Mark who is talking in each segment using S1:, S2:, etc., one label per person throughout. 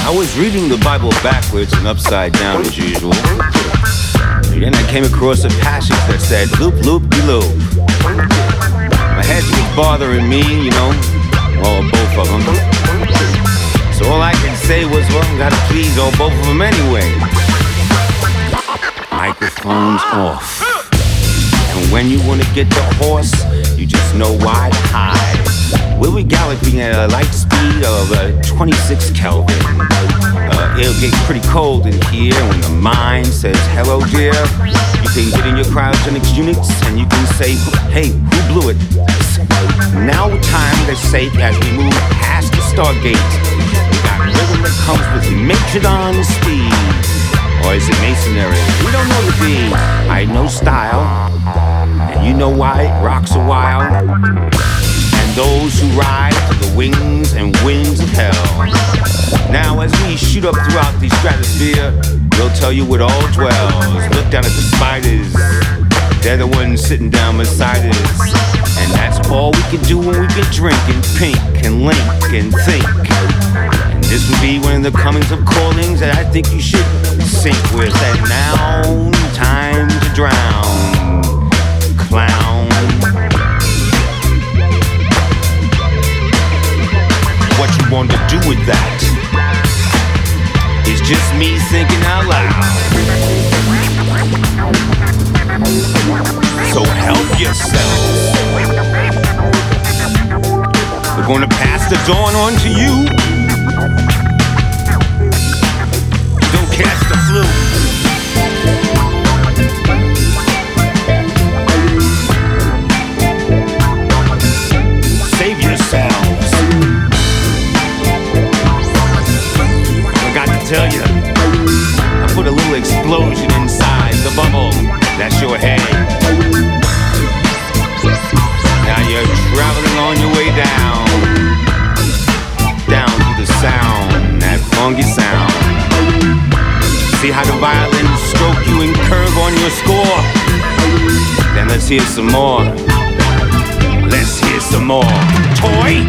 S1: I was reading the Bible backwards and upside down as usual. And then I came across a passage that said, loop, loop, de loop. My head was bothering me, you know, well, both of them. So all I could say was, well, gotta please all both of them anyway. Microphones off. And when you wanna get the horse, you just know why to hide. We'll be galloping at a light speed of 26 Kelvin. It'll get pretty cold in here when the mind says, hello dear. You can get in your cryogenics units and you can say, hey, who blew it? Now time to say as we move past the Stargate. We got rhythm that comes with Matrodon speed. Or is it masonry? We don't know the D. I know style. And you know why it rocks a while. Those who ride to the wings and winds of hell. Now as we shoot up throughout the stratosphere, we'll tell you what all dwells. Look down at the spiders, they're the ones sitting down beside us. And that's all we can do when we can drink and pink and link and think. And this would be one of the comings of callings that I think you should sync with. And now, time to drown, clown. What you want to do with that? It's just me thinking out loud. So help yourself. We're gonna pass the dawn on to you. Don't catch the flu. Save yourselves. Tell you, I put a little explosion inside the bubble. That's your head. Now you're traveling on your way down to the sound, that funky sound. See how the violins stroke you and curve on your score? Then let's hear some more. Let's hear some more. Toy!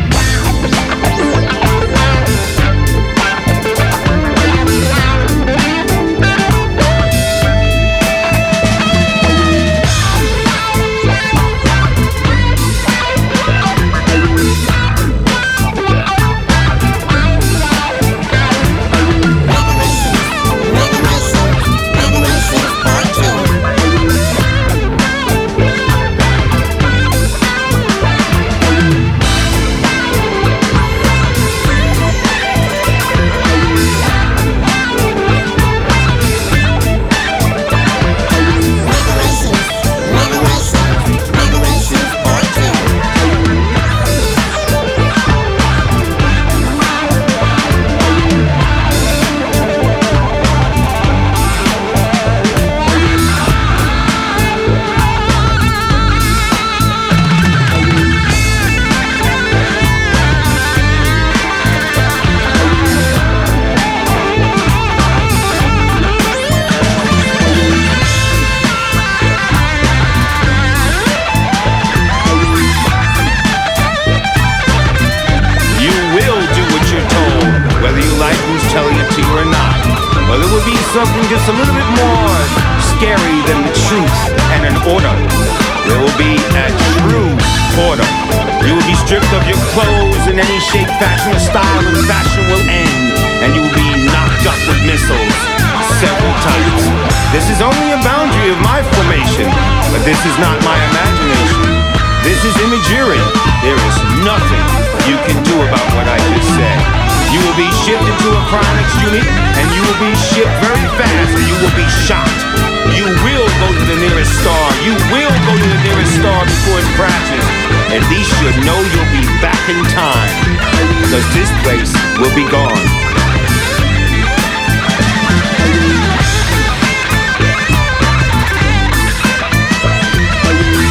S1: Something just a little bit more scary than the truth and an order. There will be a true order. You will be stripped of your clothes in any shape, fashion, or style, and fashion will end. And you will be knocked up with missiles several times. This is only a boundary of my formation, but this is not my imagination. This is imagery. There is nothing you can do about what I just said. You will be shipped into a cryonics unit, and you will be shipped very fast, or you will be shot. You will go to the nearest star. You will go to the nearest star before it crashes. At least you know you'll be back in time, because this place will be gone.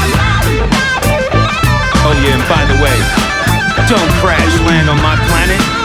S1: Oh yeah, and by the way, don't crash land on my planet.